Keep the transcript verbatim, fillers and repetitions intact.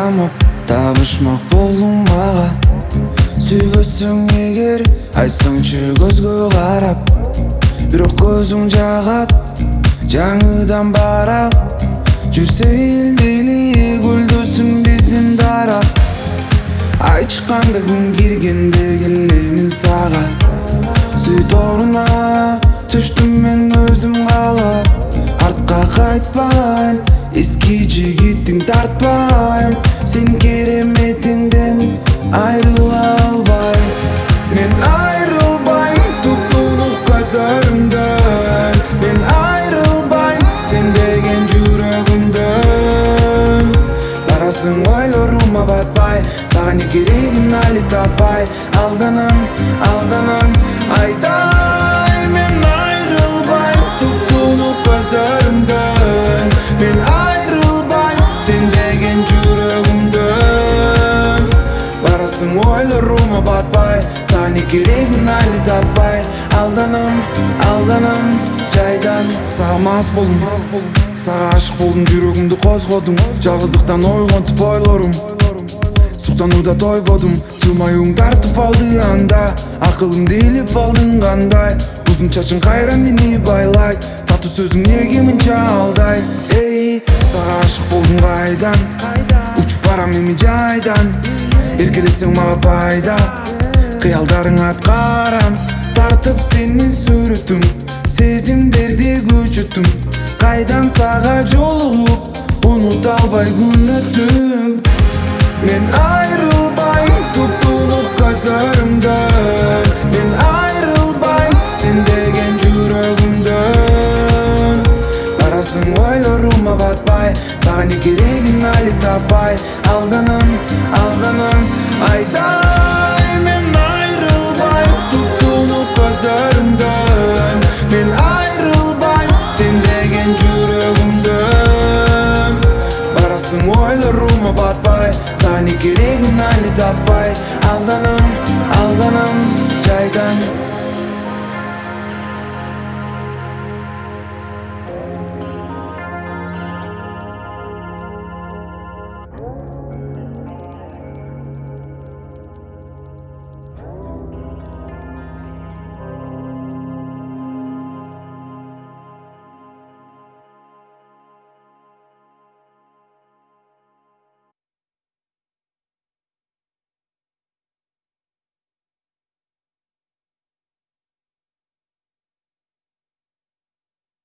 камап табышмак болдум мага. Сүйбөсүң эгер айтсаңчы көзгө карап, бирок көзүң жагат жаңыдан барап. Жүрсө элдели гүлдөсүн биздин дарак. Ай чыкканда күн киргенде келемин сага. Сүй торуна түштүм мен өзүм калап. Артка кайтпайм, эски жигитиң тартпайм. Сен кереметиңден айрыла албайм. Мен айрылбайм туптулук көзлөрүңдөн. Мен айрылбайм сен деген жүрөгүмдөн. Барасың ойлорума батпай, сага не керегин али таппай. Алданам, алданам, айдай. Мен айрылбайм туптулук көзлөрүңдөн. Мен айрылбайм сен деген жүрөгүмдөн. Барасың ойлорума батпай, сага не керегин али таппай. Алданам, алданам, жайдан. Сага мас болдум, сага ашык болдум, жүрөгүмдү козгодум. Жалгыздыктан ойгонтуп ойлорум, суктанууда тойбодум. Жылмаюуң тартып алды анда, акылымды илип алдың кандай. Узун чачың кайра мени байлайт, татуу сөзүң неге мынча алдай. Эй, сага ашык болдум кайдан, учуп барам эми жайдан. Эркелесең мага пайда, кыялдарыңа аткарам. Тартып сенин сүрөтүң, сезимдерди күчөттүм. Кайдан сага жолугуп, унута албай күн өттүм. Мен айрылбайм туптулук көзлөрүңдөн. Мен айрылбайм сен деген жүрөгүмдөн. Барасың ойлорума батпай, сага не керегин али таппай. Алданам, алданам, айдай. Мен айрылбайм туптулук көзлөрүңдөн. Мен айрылбайм сен деген жүрөгүмдөн. Барасың ойлорума батпай, сага не керегин али таппай. Алданам, алданам, жайдан.